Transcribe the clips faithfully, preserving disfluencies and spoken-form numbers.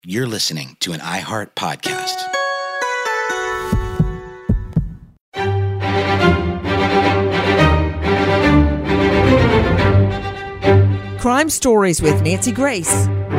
You're listening to an iHeart podcast. Crime Stories with Nancy Grace.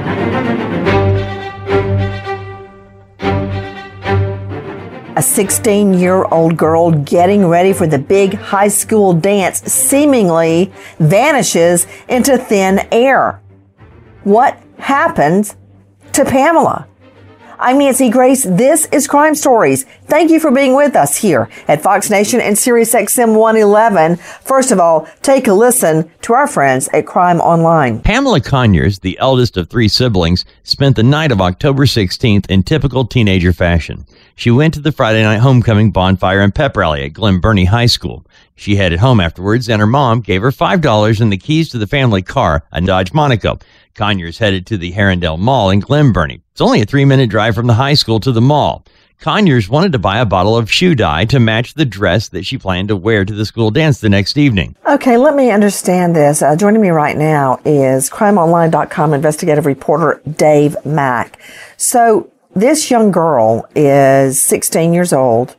A sixteen-year-old girl getting ready for the big high school dance seemingly vanishes into thin air. What happened to Pamela? I'm Nancy Grace. This is Crime Stories. Thank you for being with us here at Fox Nation and Sirius X M one eleven. First of all, take a listen to our friends at Crime Online. Pamela Conyers, the eldest of three siblings, spent the night of October sixteenth in typical teenager fashion. She went to the Friday night homecoming bonfire and pep rally at Glen Burnie High School. She headed home afterwards, and her mom gave her five dollars and the keys to the family car, a Dodge Monaco. Conyers headed to the Herondale Mall in Glen Burnie. It's only a three-minute drive from the high school to the mall. Conyers wanted to buy a bottle of shoe dye to match the dress that she planned to wear to the school dance the next evening. Okay, let me understand this. Uh, joining me right now is crime online dot com investigative reporter Dave Mack. So this young girl is sixteen years old,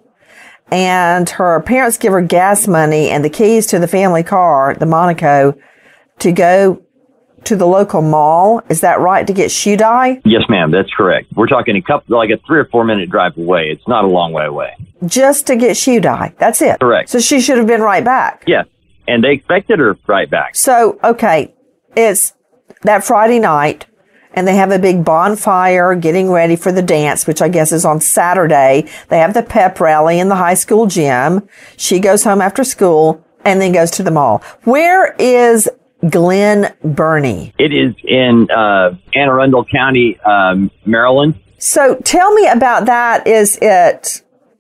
and her parents give her gas money and the keys to the family car, the Monaco, to go to the local mall. Is that right, to get shoe dye? Yes, ma'am. That's correct. We're talking a couple, like a three or four minute drive away. It's not a long way away. Just to get shoe dye. That's it. Correct. So she should have been right back. Yes. And they expected her right back. So, okay, it's that Friday night, and they have a big bonfire getting ready for the dance, which I guess is on Saturday. They have the pep rally in the high school gym. She goes home after school and then goes to the mall. Where is Glen Burnie? It is in uh, Anne Arundel County, um, Maryland. So tell me about that. Is it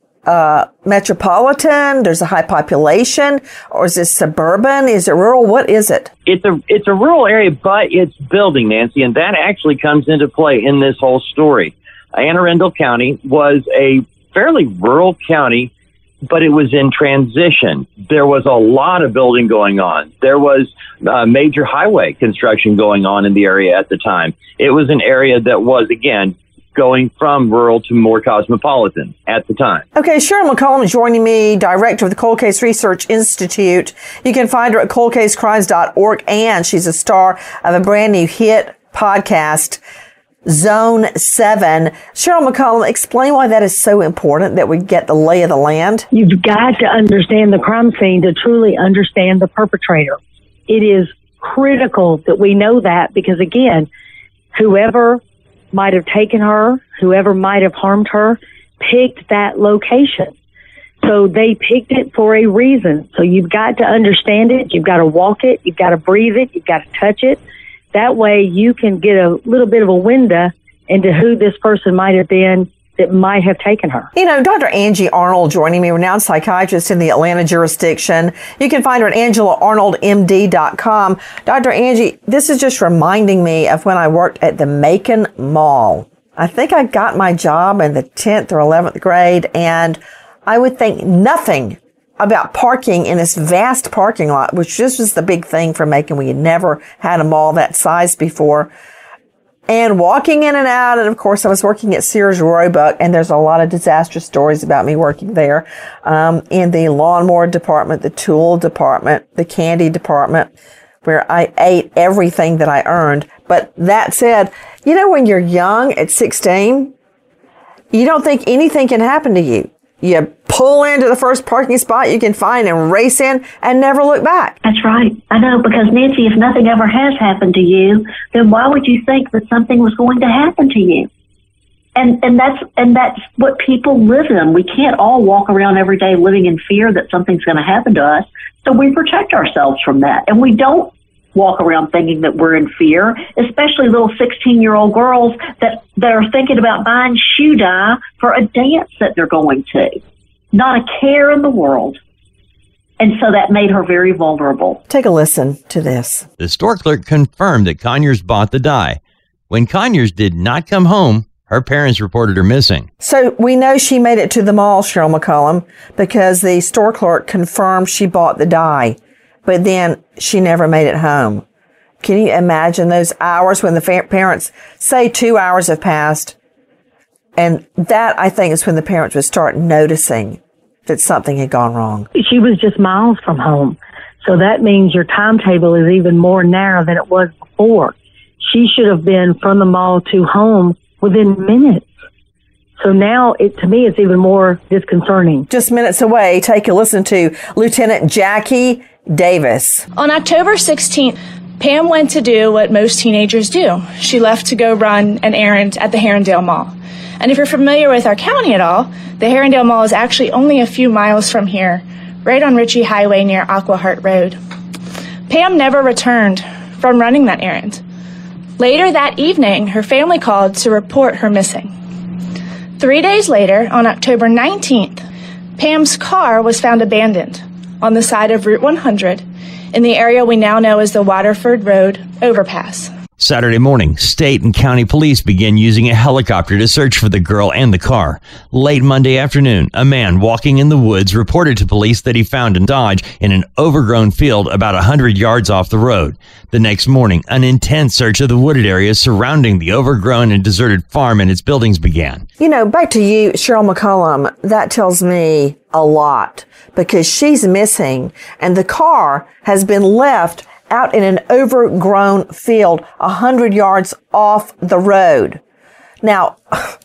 uh, metropolitan? There's a high population, or is this suburban? Is it rural? What is it? It's a it's a rural area, but it's building, Nancy, and that actually comes into play in this whole story. Anne Arundel County was a fairly rural county, but it was in transition. There was a lot of building going on. There was uh, major highway construction going on in the area at the time. It was an area that was, again, going from rural to more cosmopolitan at the time. Okay, Cheryl McCollum is joining me, director of the Cold Case Research Institute. You can find her at cold case crimes dot org, and she's a star of a brand new hit podcast, Zone seven. Cheryl McCollum, explain why that is so important, that we get the lay of the land. You've got to understand the crime scene to truly understand the perpetrator. It is critical that we know that, because, again, whoever might have taken her, whoever might have harmed her, picked that location. So they picked it for a reason. So you've got to understand it. You've got to walk it. You've got to breathe it. You've got to touch it. That way you can get a little bit of a window into who this person might have been that might have taken her. You know, Doctor Angie Arnold joining me, renowned psychiatrist in the Atlanta jurisdiction. You can find her at angela arnold m d dot com. Doctor Angie, this is just reminding me of when I worked at the Macon Mall. I think I got my job in the tenth or eleventh grade, and I would think nothing about parking in this vast parking lot, which just was the big thing for Macon. We had never had a mall that size before. And walking in and out, and of course I was working at Sears Roebuck, and there's a lot of disastrous stories about me working there, um, in the lawnmower department, the tool department, the candy department, where I ate everything that I earned. But that said, you know, when you're young at sixteen, you don't think anything can happen to you. You pull into the first parking spot you can find and race in and never look back. That's right. I know, because Nancy, if nothing ever has happened to you, then why would you think that something was going to happen to you? And and that's and that's what people live in. We can't all walk around every day living in fear that something's going to happen to us. So we protect ourselves from that. And we don't walk around thinking that we're in fear, especially little sixteen-year-old girls that, that are thinking about buying shoe dye for a dance that they're going to. Not a care in the world. And so that made her very vulnerable. Take a listen to this. The store clerk confirmed that Conyers bought the dye. When Conyers did not come home, her parents reported her missing. So we know she made it to the mall, Cheryl McCollum, because the store clerk confirmed she bought the dye. But then she never made it home. Can you imagine those hours when the fa- parents say two hours have passed? And that, I think, is when the parents would start noticing that something had gone wrong. She was just miles from home. So that means your timetable is even more narrow than it was before. She should have been from the mall to home within minutes. So now, it to me, it's even more disconcerting. Just minutes away, take a listen to Lieutenant Jackie Davis. On October sixteenth, Pam went to do what most teenagers do. She left to go run an errand at the Herondale Mall. And if you're familiar with our county at all, the Herondale Mall is actually only a few miles from here, right on Ritchie Highway near Aquahart Road. Pam never returned from running that errand. Later that evening, her family called to report her missing. Three days later, on October nineteenth, Pam's car was found abandoned on the side of Route one hundred in the area we now know as the Waterford Road overpass. Saturday morning, state and county police began using a helicopter to search for the girl and the car. Late Monday afternoon, a man walking in the woods reported to police that he found a Dodge in an overgrown field about one hundred yards off the road. The next morning, an intense search of the wooded areas surrounding the overgrown and deserted farm and its buildings began. You know, back to you, Cheryl McCollum, that tells me a lot because she's missing and the car has been left out in an overgrown field a hundred yards off the road. Now,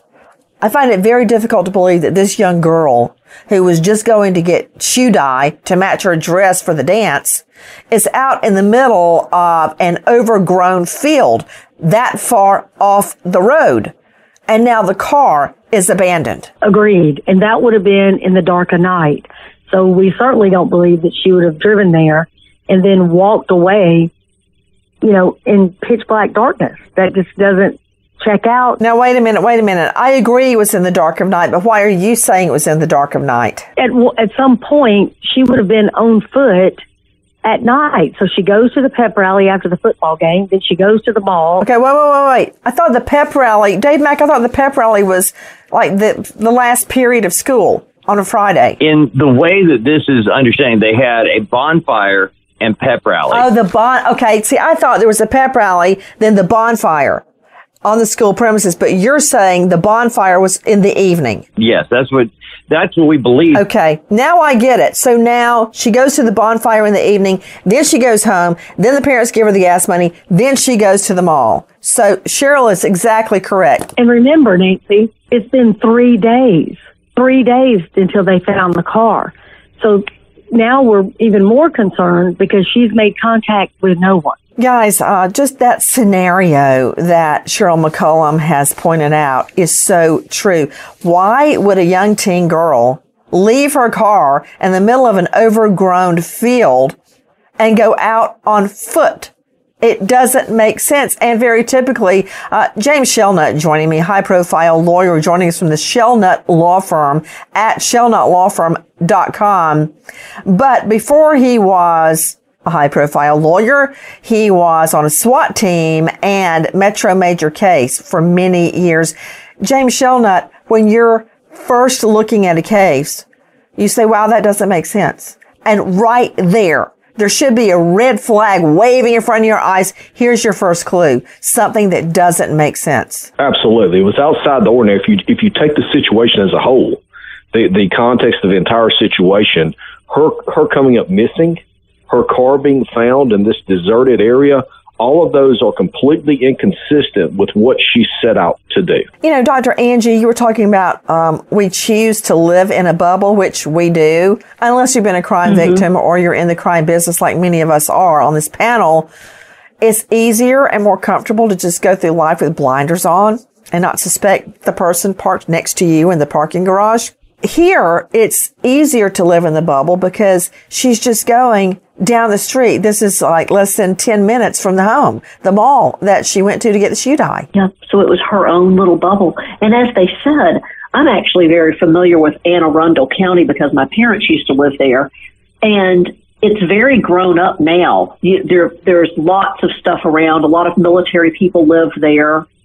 I find it very difficult to believe that this young girl who was just going to get shoe dye to match her dress for the dance is out in the middle of an overgrown field that far off the road. And now the car is abandoned. Agreed. And that would have been in the dark of night. So we certainly don't believe that she would have driven there and then walked away, you know, in pitch black darkness. That just doesn't check out. Now, wait a minute, wait a minute. I agree it was in the dark of night, but why are you saying it was in the dark of night? At, at some point, she would have been on foot at night. So she goes to the pep rally after the football game, then she goes to the mall. Okay, wait, wait, wait, wait. I thought the pep rally, Dave Mack, I thought the pep rally was like the the last period of school on a Friday. In the way that this is understanding, they had a bonfire and pep rally. Oh, the bon. Okay, see, I thought there was a pep rally, then the bonfire on the school premises, but you're saying the bonfire was in the evening. Yes, that's what that's what we believe. Okay, now I get it. So now she goes to the bonfire in the evening, then she goes home, then the parents give her the gas money, then she goes to the mall. So Cheryl is exactly correct. And remember, Nancy, it's been three days, three days until they found the car. So now we're even more concerned because she's made contact with no one. Guys, uh, just that scenario that Cheryl McCollum has pointed out is so true. Why would a young teen girl leave her car in the middle of an overgrown field and go out on foot? It doesn't make sense. And very typically, uh, James Shelnut joining me, high-profile lawyer joining us from the Shelnut Law Firm at shelnut law firm dot com. But before he was a high-profile lawyer, he was on a SWAT team and Metro Major case for many years. James Shelnut, when you're first looking at a case, you say, wow, that doesn't make sense. And right there, there should be a red flag waving in front of your eyes. Here's your first clue, something that doesn't make sense. Absolutely. It was outside the ordinary. If you, if you take the situation as a whole, the, the context of the entire situation, her, her coming up missing, her car being found in this deserted area, all of those are completely inconsistent with what she set out to do. You know, Doctor Angie, you were talking about um, we choose to live in a bubble, which we do, unless you've been a crime mm-hmm. victim or you're in the crime business like many of us are on this panel. It's easier and more comfortable to just go through life with blinders on and not suspect the person parked next to you in the parking garage. Here, it's easier to live in the bubble because she's just going down the street. This is like less than ten minutes from the home, the mall that she went to to get the shoe dye. Yeah, so it was her own little bubble. And as they said, I'm actually very familiar with Anne Arundel County because my parents used to live there. And it's very grown up now. You, there, there's lots of stuff around. A lot of military people live there.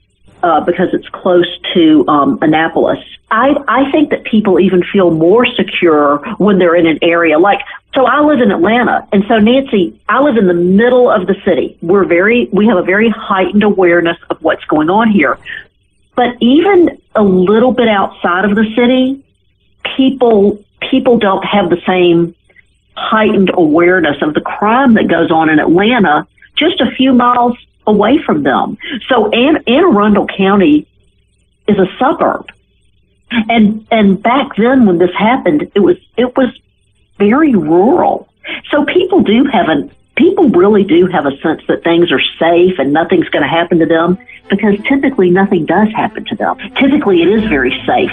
uh, because it's close to um, Annapolis. I, I think that people even feel more secure when they're in an area like, so I live in Atlanta. And so Nancy, I live in the middle of the city. We're very, we have a very heightened awareness of what's going on here. But even a little bit outside of the city, people, people don't have the same heightened awareness of the crime that goes on in Atlanta just a few miles away from them. So Anne, Anne Arundel County is a suburb. And, and back then when this happened, it was, it was very rural. So people do have a, people really do have a sense that things are safe and nothing's going to happen to them, because typically nothing does happen to them. Typically it is very safe.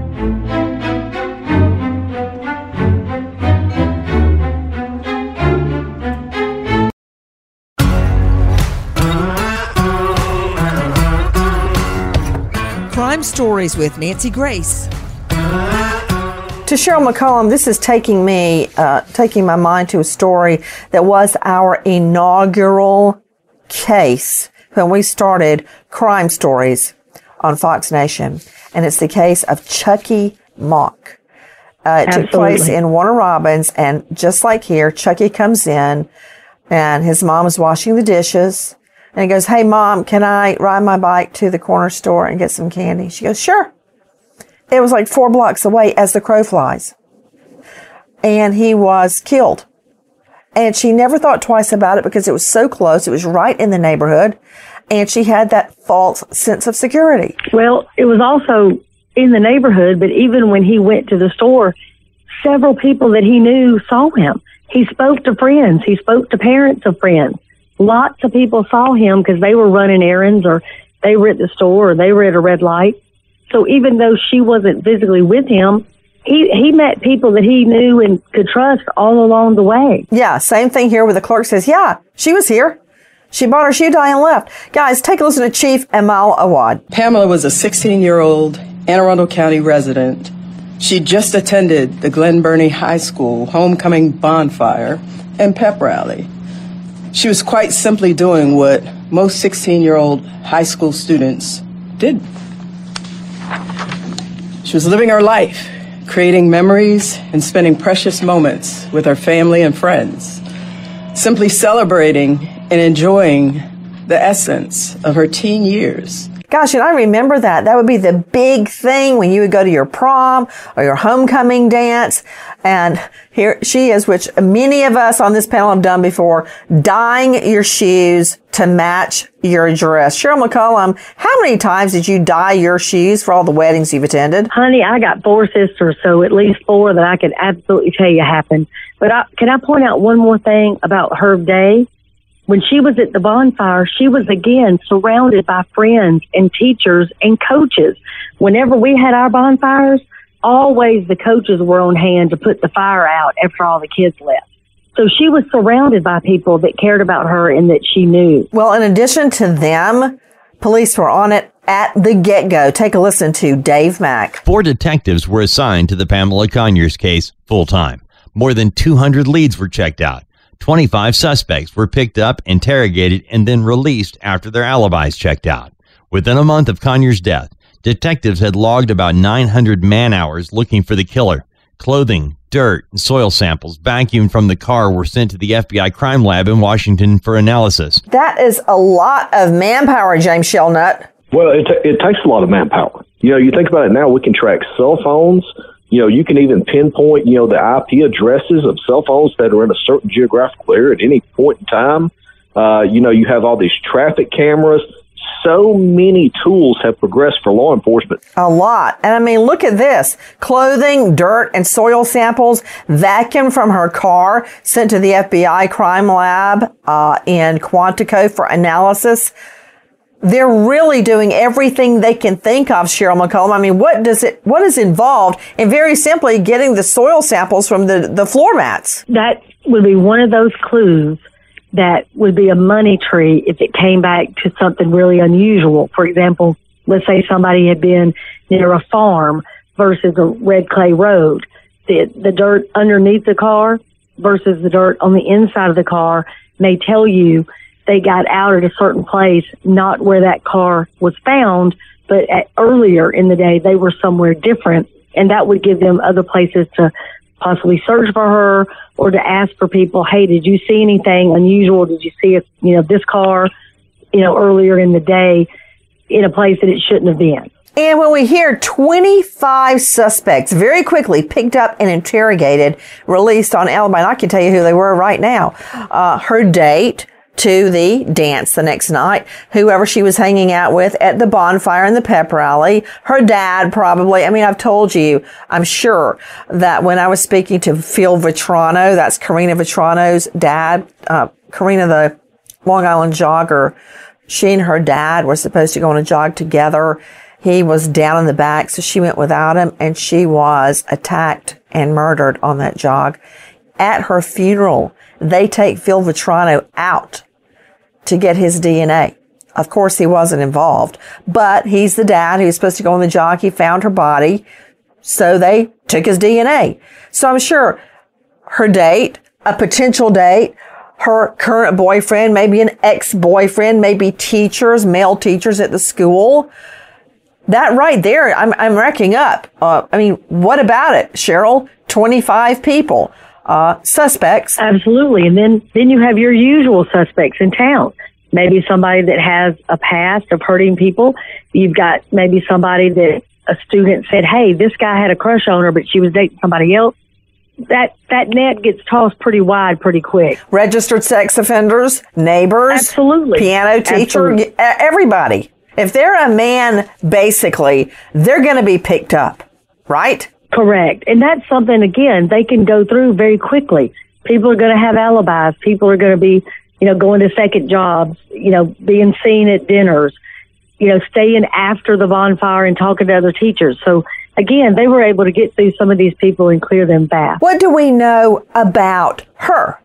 Crime Stories with Nancy Grace. To Cheryl McCollum, this is taking me, uh, taking my mind to a story that was our inaugural case when we started Crime Stories on Fox Nation. And it's the case of Chucky Mock. Uh, it Absolutely. took place in Warner Robins, and just like here, Chucky comes in and his mom is washing the dishes. And he goes, "Hey, Mom, can I ride my bike to the corner store and get some candy?" She goes, "Sure." It was like four blocks away as the crow flies. And he was killed. And she never thought twice about it because it was so close. It was right in the neighborhood. And she had that false sense of security. Well, it was also in the neighborhood, but even when he went to the store, several people that he knew saw him. He spoke to friends. He spoke to parents of friends. Lots of people saw him because they were running errands, or they were at the store, or they were at a red light. So even though she wasn't physically with him, he, he met people that he knew and could trust all along the way. Yeah, same thing here where the clerk says, "Yeah, she was here. She bought her shoe dye and left." Guys, take a listen to Chief Amal Awad. Pamela was a sixteen-year-old Anne Arundel County resident. She just attended the Glen Burnie High School homecoming bonfire and pep rally. She was quite simply doing what most sixteen-year-old high school students did. She was living her life, creating memories and spending precious moments with her family and friends, simply celebrating and enjoying the essence of her teen years. Gosh, and I remember that. That would be the big thing when you would go to your prom or your homecoming dance. And here she is, which many of us on this panel have done before, dyeing your shoes to match your dress. Cheryl McCollum, how many times did you dye your shoes for all the weddings you've attended? Honey, I got four sisters, so at least four that I could absolutely tell you happened. But I, can I point out one more thing about Herb Day? When she was at the bonfire, she was again surrounded by friends and teachers and coaches. Whenever we had our bonfires, always the coaches were on hand to put the fire out after all the kids left. So she was surrounded by people that cared about her and that she knew. Well, in addition to them, police were on it at the get-go. Take a listen to Dave Mack. Four detectives were assigned to the Pamela Conyers case full-time. More than two hundred leads were checked out. twenty-five suspects were picked up, interrogated, and then released after their alibis checked out. Within a month of Conyers' death, detectives had logged about nine hundred man-hours looking for the killer. Clothing, dirt, and soil samples vacuumed from the car were sent to the F B I crime lab in Washington for analysis. That is a lot of manpower, James Shelnut. Well, it, t- it takes a lot of manpower. You know, you think about it now, we can track cell phones. You know, you can even pinpoint, you know, the I P addresses of cell phones that are in a certain geographical area at any point in time. Uh, you know, you have all these traffic cameras. So many tools have progressed for law enforcement. A lot. And I mean, look at this. Clothing, dirt, and soil samples vacuumed from her car, sent to the F B I crime lab uh, in Quantico for analysis. They're really doing everything they can think of, Cheryl McCollum. I mean, what does it, what is involved in very simply getting the soil samples from the, the floor mats? That would be one of those clues that would be a money tree if it came back to something really unusual. For example, let's say somebody had been near a farm versus a red clay road. The, the dirt underneath the car versus the dirt on the inside of the car may tell you they got out at a certain place, not where that car was found, but at, earlier in the day, they were somewhere different. And that would give them other places to possibly search for her or to ask for people, hey, did you see anything unusual? Did you see, a, you know, this car, you know, earlier in the day in a place that it shouldn't have been? And when we hear twenty-five suspects very quickly picked up and interrogated, released on alibi, and I can tell you who they were right now. Uh, her date to the dance the next night, whoever she was hanging out with at the bonfire and the pep rally, her dad probably. I mean, I've told you, I'm sure that when I was speaking to Phil Vitrano, that's Karina Vitrano's dad, uh, Karina, the Long Island jogger, she and her dad were supposed to go on a jog together. He was down in the back, so she went without him, and she was attacked and murdered on that jog. At her funeral, they take Phil Vitrano out to get his D N A. Of course, he wasn't involved, but he's the dad who was supposed to go on the jog. He found her body, so they took his D N A. So I'm sure her date, a potential date, her current boyfriend, maybe an ex-boyfriend, maybe teachers, male teachers at the school. That right there, I'm, I'm racking up. Uh, I mean, what about it, Cheryl? twenty-five people, uh, suspects. Absolutely. And then, then you have your usual suspects in town. Maybe somebody that has a past of hurting people. You've got maybe somebody that a student said, hey, this guy had a crush on her, but she was dating somebody else. That, that net gets tossed pretty wide pretty quick. Registered sex offenders, neighbors. Absolutely. Piano teacher, Absolutely. everybody. If they're a man, basically, they're going to be picked up, right? Correct. And that's something, again, they can go through very quickly. People are going to have alibis. People are going to be, you know, going to second jobs, you know, being seen at dinners, you know, staying after the bonfire and talking to other teachers. So, again, they were able to get through some of these people and clear them back. What do we know about her?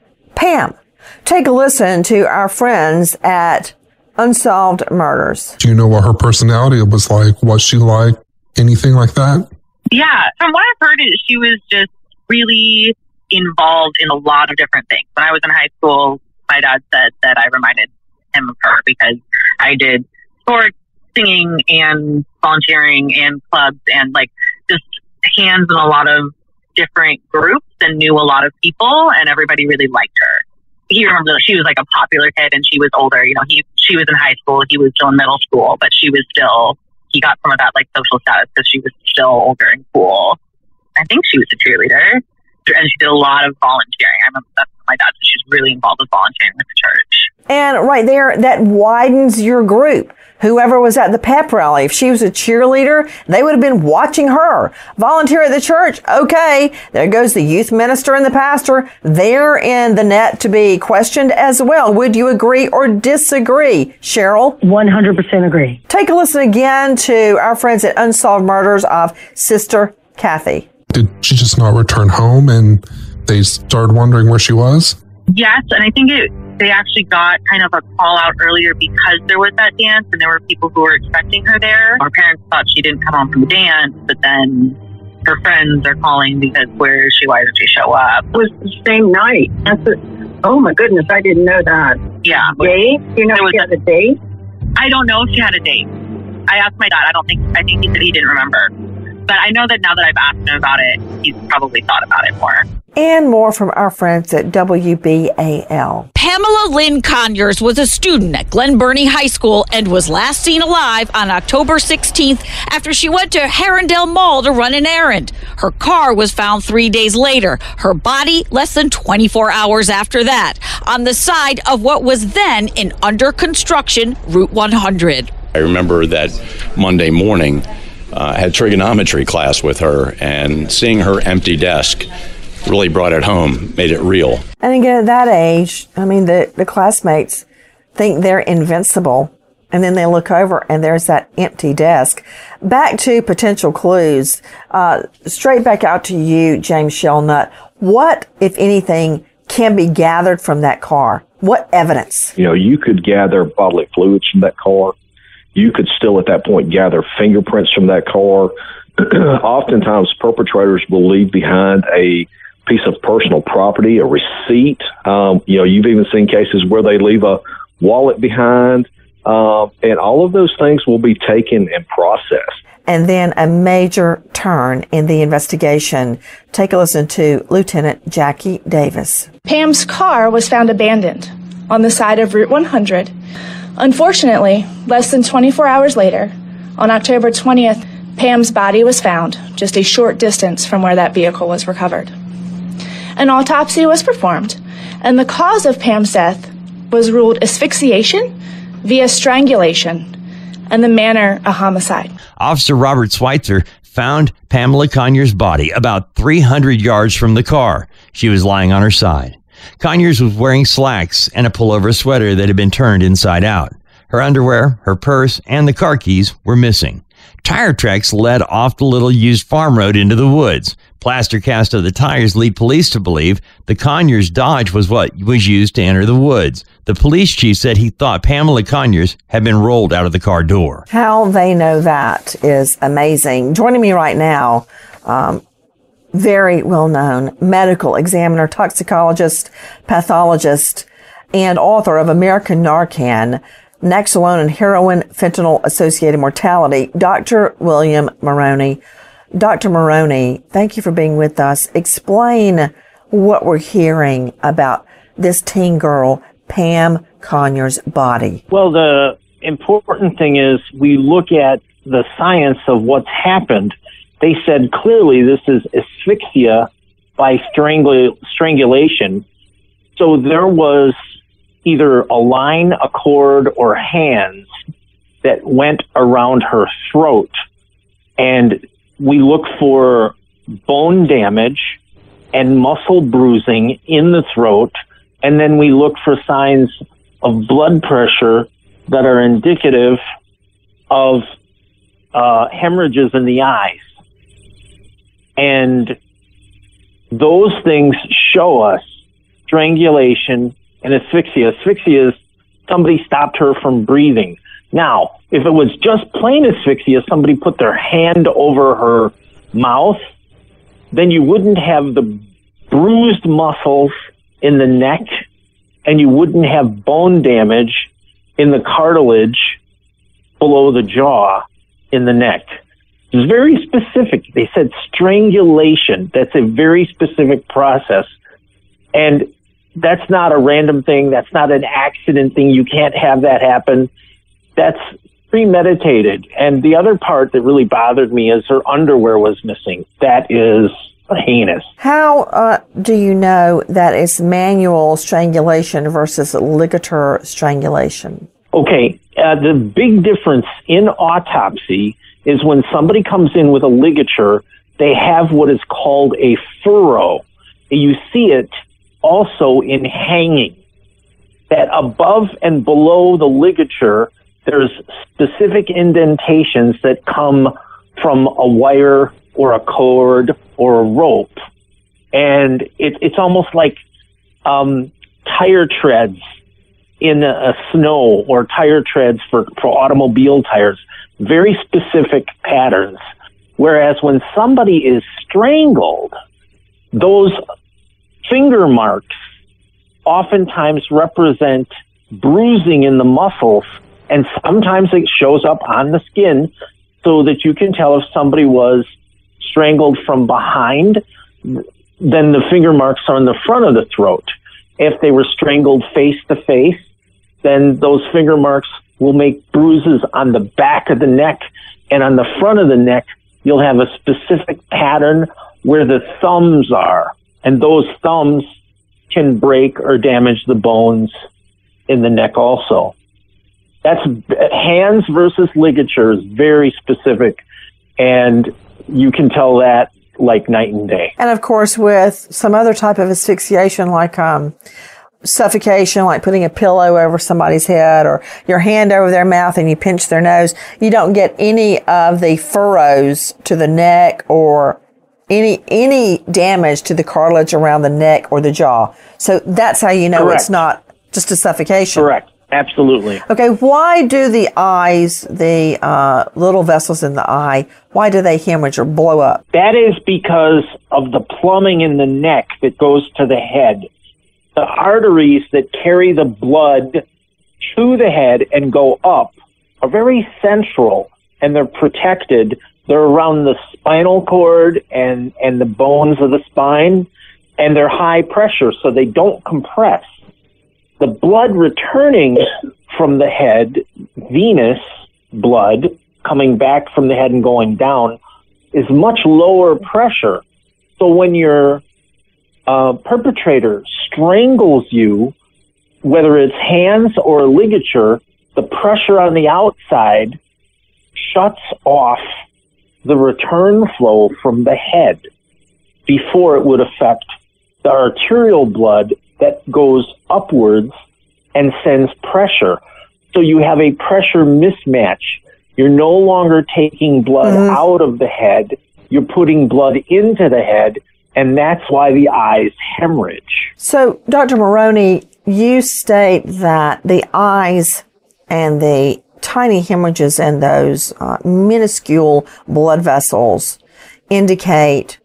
Pam, take a listen to our friends at Unsolved Murders. Do you know what her personality was like? Was she like anything like that? Yeah, from what I've heard, is she was just really involved in a lot of different things. When I was in high school, my dad said that I reminded him of her because I did sports, singing, and volunteering, and clubs, and like just hands in a lot of different groups, and knew a lot of people, and everybody really liked her. He remembered that she was like a popular kid, and she was older. You know, he she was in high school, he was still in middle school, but she was still, he got some of that like social status because she was still older and cool. I think she was a cheerleader, and she did a lot of volunteering. I remember that's what my dad said. She's really involved with volunteering with the church. And right there, that widens your group. Whoever was at the pep rally, if she was a cheerleader, they would have been watching her. Volunteer at the church, okay. There goes the youth minister and the pastor. They're in the net to be questioned as well. Would you agree or disagree, Cheryl? one hundred percent agree. Take a listen again to our friends at Unsolved Murders of Sister Kathy. Did she just not return home and they started wondering where she was? Yes, and I think it they actually got kind of a call out earlier because there was that dance and there were people who were expecting her there. Our parents thought she didn't come home from the dance, but then her friends are calling because where is she? Why didn't she show up? It was the same night. That's a, oh my goodness, I didn't know that. Yeah. Date? You know, she had a date? I don't know if she had a date. I asked my dad. I don't think, I think he said he didn't remember. But I know that now that I've asked him about it, he's probably thought about it more. And more from our friends at W B A L. Pamela Lynn Conyers was a student at Glen Burnie High School and was last seen alive on October sixteenth after she went to Herondale Mall to run an errand. Her car was found three days later. Her body less than twenty-four hours after that, on the side of what was then an under construction Route one hundred. I remember that Monday morning, I uh, had trigonometry class with her, and seeing her empty desk really brought it home, made it real. And again, at that age, I mean, the, the classmates think they're invincible, and then they look over and there's that empty desk. Back to potential clues, uh, straight back out to you, James Shelnut. What, if anything, can be gathered from that car? What evidence? You know, you could gather bodily fluids from that car. You could still at that point gather fingerprints from that car. Oftentimes, perpetrators will leave behind a piece of personal property, a receipt. Um, you know, you've even seen cases where they leave a wallet behind, uh, and all of those things will be taken and processed. And then a major turn in the investigation. Take a listen to Lieutenant Jackie Davis. Pam's car was found abandoned on the side of Route one hundred. Unfortunately, less than twenty-four hours later, on October twentieth, Pam's body was found just a short distance from where that vehicle was recovered. An autopsy was performed, and the cause of Pam's death was ruled asphyxiation via strangulation, and the manner a homicide. Officer Robert Schweitzer found Pamela Conyers' body about three hundred yards from the car. She was lying on her side. Conyers was wearing slacks and a pullover sweater that had been turned inside out. Her underwear, her purse, and the car keys were missing. Tire tracks led off the little used farm road into the woods. Plaster cast of the tires lead police to believe the Conyers Dodge was what was used to enter the woods. The police chief said he thought Pamela Conyers had been rolled out of the car door. How they know that is amazing. Joining me right now, um, very well-known medical examiner, toxicologist, pathologist, and author of American Narcan, Naloxone and Heroin Fentanyl-Associated Mortality, Doctor William Moroney. Doctor Moroney, thank you for being with us. Explain what we're hearing about this teen girl, Pam Conyers' body. Well, the important thing is we look at the science of what's happened. They said clearly this is asphyxia by strangul- strangulation. So there was either a line, a cord, or hands that went around her throat. And we look for bone damage and muscle bruising in the throat. And then we look for signs of blood pressure that are indicative of uh, hemorrhages in the eyes. And those things show us strangulation and asphyxia. Asphyxia is somebody stopped her from breathing. Now, if it was just plain asphyxia, somebody put their hand over her mouth, then you wouldn't have the bruised muscles in the neck, and you wouldn't have bone damage in the cartilage below the jaw in the neck. It's very specific. They said strangulation. That's a very specific process. And that's not a random thing. That's not an accident thing. You can't have that happen. That's premeditated. And the other part that really bothered me is her underwear was missing. That is heinous. How uh, do you know that it's manual strangulation versus ligature strangulation? Okay, uh, the big difference in autopsy is when somebody comes in with a ligature, they have what is called a furrow. You see it also in hanging, that above and below the ligature, there's specific indentations that come from a wire or a cord or a rope. And it, it's almost like um, tire treads in a, a snow, or tire treads for, for automobile tires. Very specific patterns. Whereas when somebody is strangled, those finger marks oftentimes represent bruising in the muscles, and sometimes it shows up on the skin so that you can tell if somebody was strangled from behind, then the finger marks are in the front of the throat. If they were strangled face to face, then those finger marks will make bruises on the back of the neck, and on the front of the neck, you'll have a specific pattern where the thumbs are, and those thumbs can break or damage the bones in the neck also. That's hands versus ligature is very specific, and you can tell that like night and day. And of course, with some other type of asphyxiation, like um, suffocation, like putting a pillow over somebody's head or your hand over their mouth and you pinch their nose, you don't get any of the furrows to the neck or any any damage to the cartilage around the neck or the jaw. So that's how you know Correct. It's not just a suffocation. Correct. Absolutely. Okay, why do the eyes, the uh, little vessels in the eye, why do they hemorrhage or blow up? That is because of the plumbing in the neck that goes to the head. The arteries that carry the blood to the head and go up are very central, and they're protected. They're around the spinal cord and, and the bones of the spine, and they're high pressure, so they don't compress. The blood returning from the head, venous blood, coming back from the head and going down, is much lower pressure. So when your uh, perpetrator strangles you, whether it's hands or ligature, the pressure on the outside shuts off the return flow from the head before it would affect the arterial blood that goes upwards and sends pressure. So you have a pressure mismatch. You're no longer taking blood mm-hmm. out of the head. You're putting blood into the head, and that's why the eyes hemorrhage. So, Doctor Maroney, you state that the eyes and the tiny hemorrhages in those uh, minuscule blood vessels indicate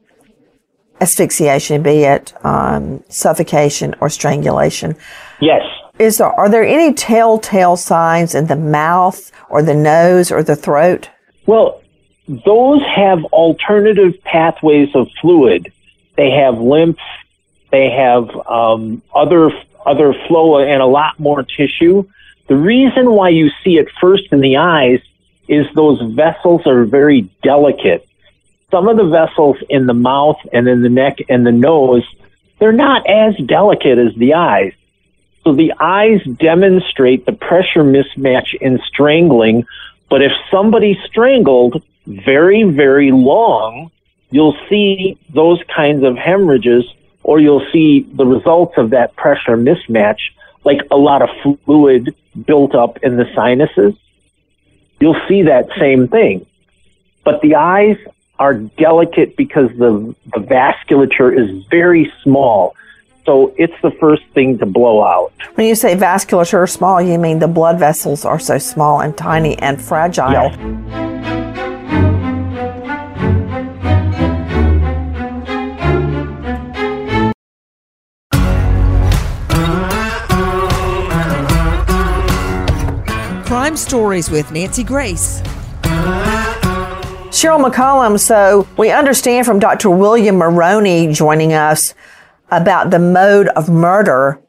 asphyxiation, be it um, suffocation or strangulation. Yes. Is there, are there any telltale signs in the mouth or the nose or the throat? Well, those have alternative pathways of fluid. They have lymph, they have um, other other flow and a lot more tissue. The reason why you see it first in the eyes is those vessels are very delicate. Some of the vessels in the mouth and in the neck and the nose, they're not as delicate as the eyes. So the eyes demonstrate the pressure mismatch in strangling, but if somebody's strangled very, very long, you'll see those kinds of hemorrhages, or you'll see the results of that pressure mismatch, like a lot of fluid built up in the sinuses. You'll see that same thing. But the eyes are delicate because the, the vasculature is very small. So it's the first thing to blow out. When you say vasculature small, you mean the blood vessels are so small and tiny and fragile. Yes. Crime Stories with Nancy Grace. Cheryl McCollum, so we understand from Doctor William Maroney joining us about the mode of murder,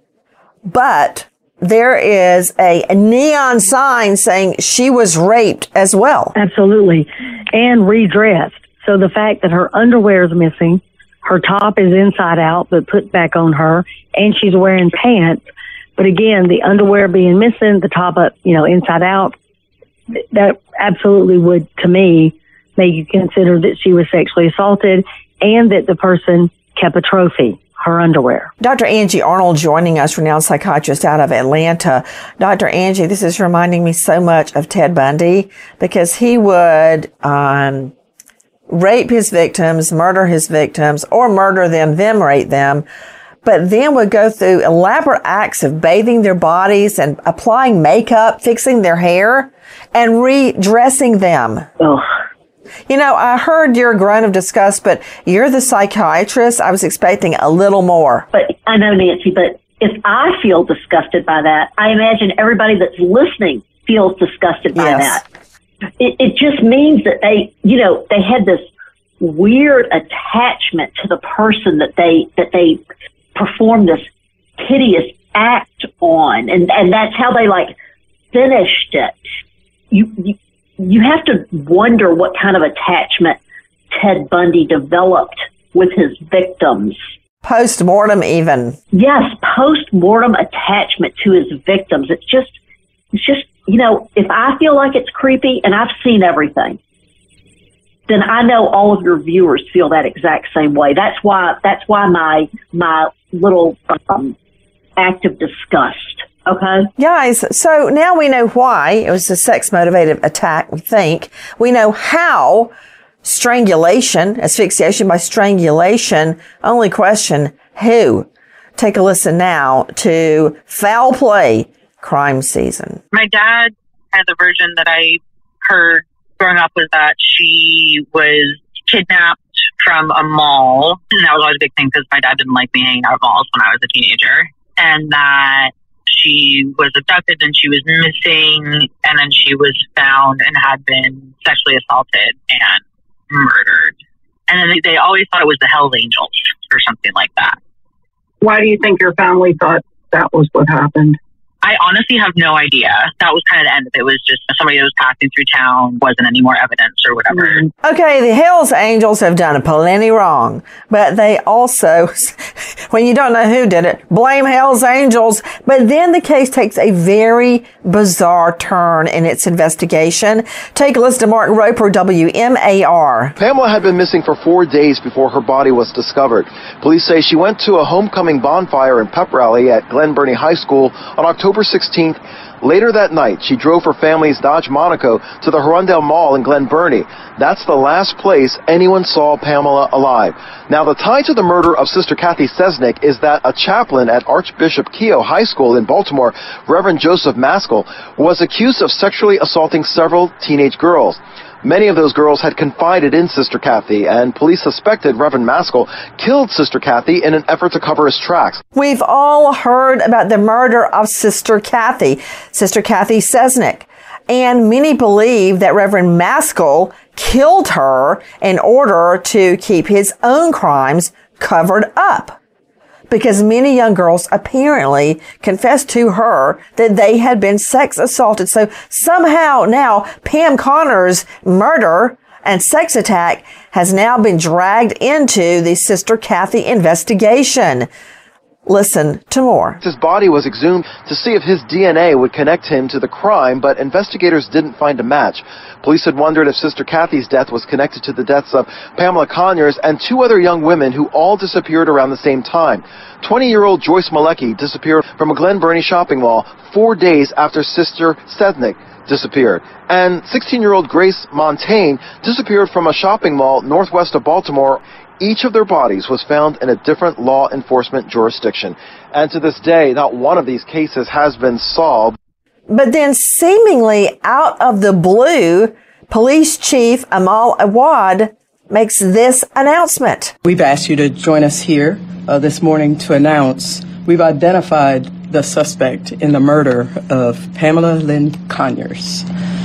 but there is a, a neon sign saying she was raped as well. Absolutely. And redressed. So the fact that her underwear is missing, her top is inside out but put back on her, and she's wearing pants. But again, the underwear being missing, the top up, you know, inside out, that absolutely would, to me, make you consider that she was sexually assaulted and that the person kept a trophy, her underwear. Doctor Angie Arnold joining us, renowned psychiatrist out of Atlanta. Doctor Angie, this is reminding me so much of Ted Bundy because he would um, rape his victims, murder his victims, or murder them, then rape them, but then would go through elaborate acts of bathing their bodies and applying makeup, fixing their hair, and redressing them. Oh. You know, I heard your groan of disgust, but you're the psychiatrist. I was expecting a little more. But I know, Nancy, but if I feel disgusted by that, I imagine everybody that's listening feels disgusted by yes. that. It, it just means that they, you know, they had this weird attachment to the person that they, that they performed this hideous act on. And, and that's how they like finished it. You, you, You have to wonder what kind of attachment Ted Bundy developed with his victims. Post-mortem even. Yes, post-mortem attachment to his victims. It's just, it's just, you know, if I feel like it's creepy and I've seen everything, then I know all of your viewers feel that exact same way. That's why, that's why my, my little um, act of disgust. Okay. Guys, so now we know why it was a sex-motivated attack, we think. We know how strangulation, asphyxiation by strangulation, only question who. Take a listen now to Foul Play crime season. My dad, kind of the version that I heard growing up was that she was kidnapped from a mall. And that was always a big thing because my dad didn't like me hanging out at malls when I was a teenager. And that she was abducted and she was missing, and then she was found and had been sexually assaulted and murdered. And then they always thought it was the Hells Angels or something like that. Why do you think your family thought that was what happened? I honestly have no idea. That was kind of the end of it. It was just somebody that was passing through town, wasn't any more evidence or whatever. Okay, the Hells Angels have done plenty wrong, but they also, when you don't know who did it, blame Hells Angels. But then the case takes a very bizarre turn in its investigation. Take a listen to Mark Roper, W M A R. Pamela had been missing for four days before her body was discovered. Police say she went to a homecoming bonfire and pep rally at Glen Burnie High School on October sixteenth. Later that night, she drove her family's Dodge Monaco to the Herondale Mall in Glen Burnie. That's the last place anyone saw Pamela alive. Now, the tie to the murder of Sister Kathy Cesnik is that a chaplain at Archbishop Keough High School in Baltimore, Reverend Joseph Maskell, was accused of sexually assaulting several teenage girls. Many of those girls had confided in Sister Kathy, and police suspected Reverend Maskell killed Sister Kathy in an effort to cover his tracks. We've all heard about the murder of Sister Kathy, Sister Kathy Cesnik, and many believe that Reverend Maskell killed her in order to keep his own crimes covered up, because many young girls apparently confessed to her that they had been sex assaulted. So somehow now Pam Conner's murder and sex attack has now been dragged into the Sister Kathy investigation. Listen to more. His body was exhumed to see if his D N A would connect him to the crime, but investigators didn't find a match. Police had wondered if Sister Kathy's death was connected to the deaths of Pamela Conyers and two other young women who all disappeared around the same time. twenty-year-old Joyce Malecki disappeared from a Glen Burnie shopping mall four days after Sister Cesnik disappeared. And sixteen-year-old Grace Montaigne disappeared from a shopping mall northwest of Baltimore. Each of their bodies was found in a different law enforcement jurisdiction. And to this day, not one of these cases has been solved. But then seemingly out of the blue, Police Chief Amal Awad makes this announcement. We've asked you to join us here uh, this morning to announce we've identified the suspect in the murder of Pamela Lynn Conyers.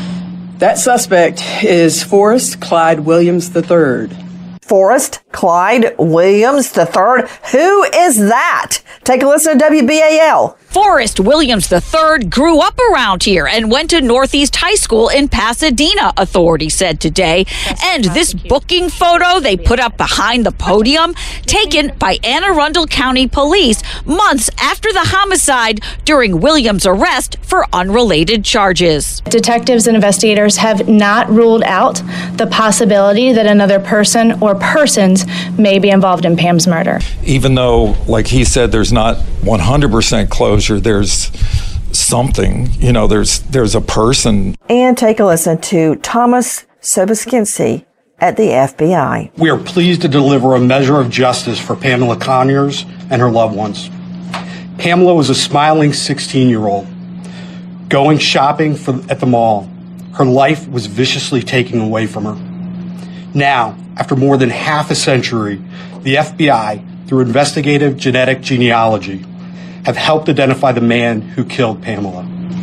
That suspect is Forrest Clyde Williams the third. Forrest Clyde Williams the third? Who is that? Take a listen to W B A L. Forrest Williams the third grew up around here and went to Northeast High School in Pasadena, authorities said today. And this booking photo they put up behind the podium, taken by Anne Arundel County Police months after the homicide during Williams' arrest for unrelated charges. Detectives and investigators have not ruled out the possibility that another person or persons may be involved in Pam's murder. Even though, like he said, there's not one hundred percent closure, there's something, you know, there's there's a person. And take a listen to Thomas Sobeskinski at the F B I. We are pleased to deliver a measure of justice for Pamela Conyers and her loved ones. Pamela was a smiling sixteen-year-old going shopping for, at the mall. Her life was viciously taken away from her. Now, after more than half a century, the F B I, through investigative genetic genealogy, have helped identify the man who killed Pamela.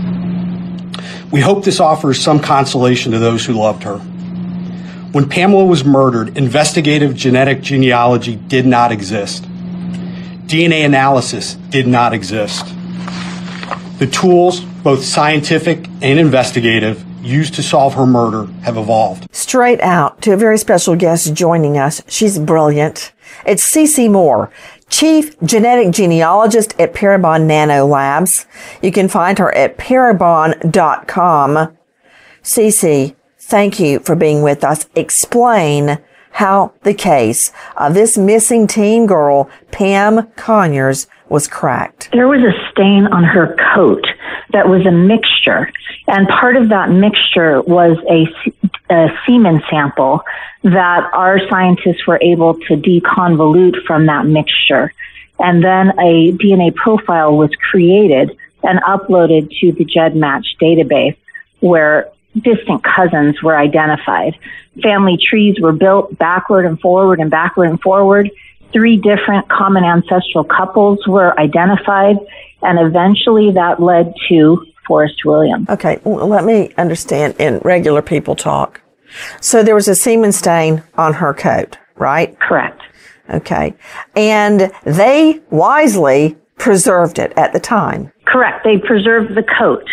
We hope this offers some consolation to those who loved her. When Pamela was murdered, investigative genetic genealogy did not exist. D N A analysis did not exist. The tools, both scientific and investigative, used to solve her murder have evolved. Straight out to a very special guest joining us. She's brilliant. It's Cece Moore, Chief Genetic Genealogist at Parabon Nano Labs. You can find her at parabon dot com. Cece, thank you for being with us. Explain how the case of this missing teen girl, Pam Conyers, was cracked. There was a stain on her coat that was a mixture, and part of that mixture was a, a semen sample that our scientists were able to deconvolute from that mixture. And then a D N A profile was created and uploaded to the GEDmatch database where distant cousins were identified. Family trees were built backward and forward and backward and forward. Three different common ancestral couples were identified, and eventually that led to Forrest Williams. Okay, well, let me understand in regular people talk. So there was a semen stain on her coat, right? Correct. Okay. And they wisely preserved it at the time. Correct. They preserved the coat.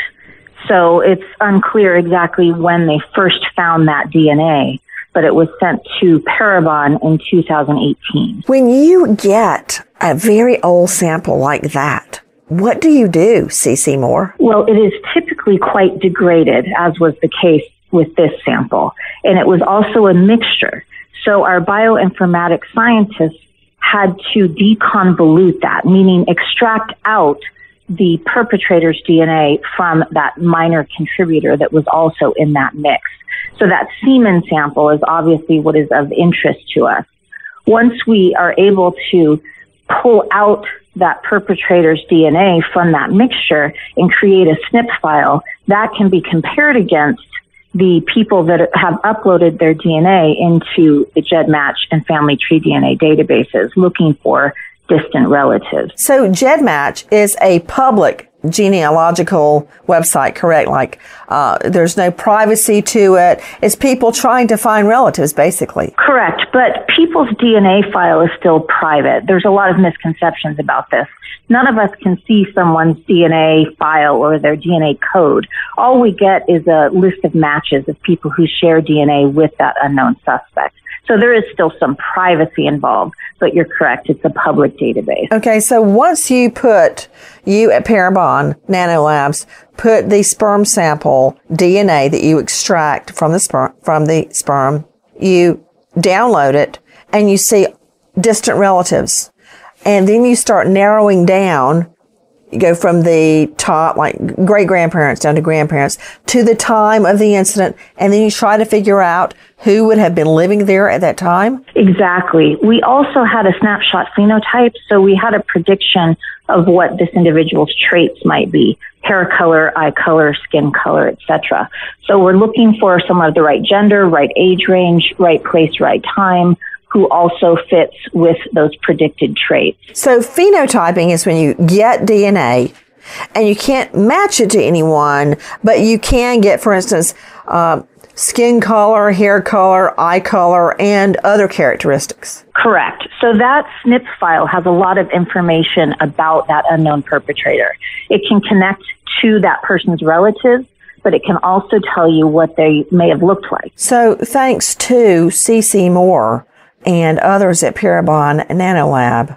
So it's unclear exactly when they first found that D N A, but it was sent to Parabon in two thousand eighteen. When you get a very old sample like that, what do you do, Cece Moore? Well, it is typically quite degraded, as was the case with this sample. And it was also a mixture. So our bioinformatics scientists had to deconvolute that, meaning extract out the perpetrator's D N A from that minor contributor that was also in that mix. So that semen sample is obviously what is of interest to us. Once we are able to pull out that perpetrator's D N A from that mixture and create a S N P file, that can be compared against the people that have uploaded their D N A into the GEDmatch and Family Tree D N A databases looking for distant relatives. So GEDmatch is a public genealogical website, correct? Like, uh, there's no privacy to it. It's people trying to find relatives, basically. Correct. But people's D N A file is still private. There's a lot of misconceptions about this. None of us can see someone's D N A file or their D N A code. All we get is a list of matches of people who share D N A with that unknown suspect. So there is still some privacy involved, but you're correct. It's a public database. Okay, so once you put, you at Parabon Nanolabs, put the sperm sample D N A that you extract from the sperm, from the sperm, you download it, and you see distant relatives. And then you start narrowing down. You go from the top, like great-grandparents down to grandparents, to the time of the incident, and then you try to figure out who would have been living there at that time? Exactly. We also had a snapshot phenotype, so we had a prediction of what this individual's traits might be: hair color, eye color, skin color, et cetera. So we're looking for someone of the right gender, right age range, right place, right time, who also fits with those predicted traits. So phenotyping is when you get D N A and you can't match it to anyone, but you can get, for instance, uh, skin color, hair color, eye color, and other characteristics. Correct. So that S N P file has a lot of information about that unknown perpetrator. It can connect to that person's relatives, but it can also tell you what they may have looked like. So thanks to Cece Moore and others at Parabon Nanolab,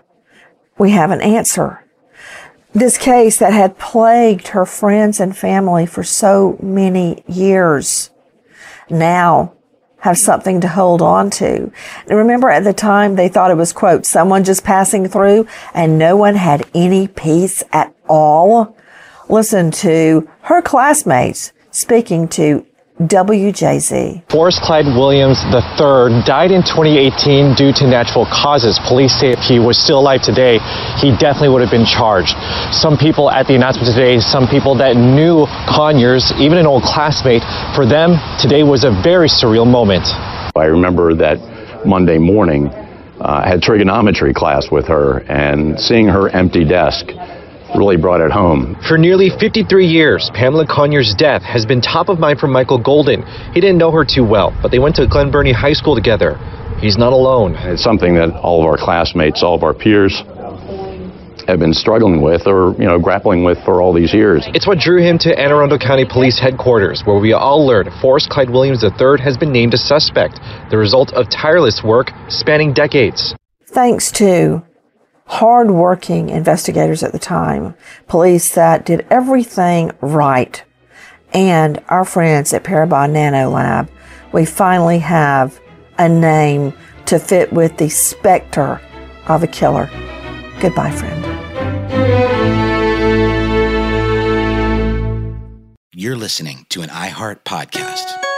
we have an answer. This case that had plagued her friends and family for so many years now have something to hold on to. And remember, at the time, they thought it was, quote, someone just passing through, and no one had any peace at all. Listen to her classmates speaking to W J Z. Forrest Clyde Williams the third died in twenty eighteen due to natural causes. Police say if he was still alive today, he definitely would have been charged. Some people at the announcement today, some people that knew Conyers, even an old classmate, for them, today was a very surreal moment. I remember that Monday morning, uh, I had trigonometry class with her, and seeing her empty desk really brought it home. For nearly fifty-three years, Pamela Conyers' death has been top of mind for Michael Golden. He didn't know her too well, but they went to Glen Burnie High School together. He's not alone. It's something that all of our classmates, all of our peers have been struggling with, or, you know, grappling with for all these years. It's what drew him to Anne Arundel County Police Headquarters, where we all learned Forrest Clyde Williams the third has been named a suspect, the result of tireless work spanning decades. Thanks to hard-working investigators at the time, police that did everything right, and our friends at Parabon Nanolab, we finally have a name to fit with the specter of a killer. Goodbye, friend. You're listening to an iHeart podcast.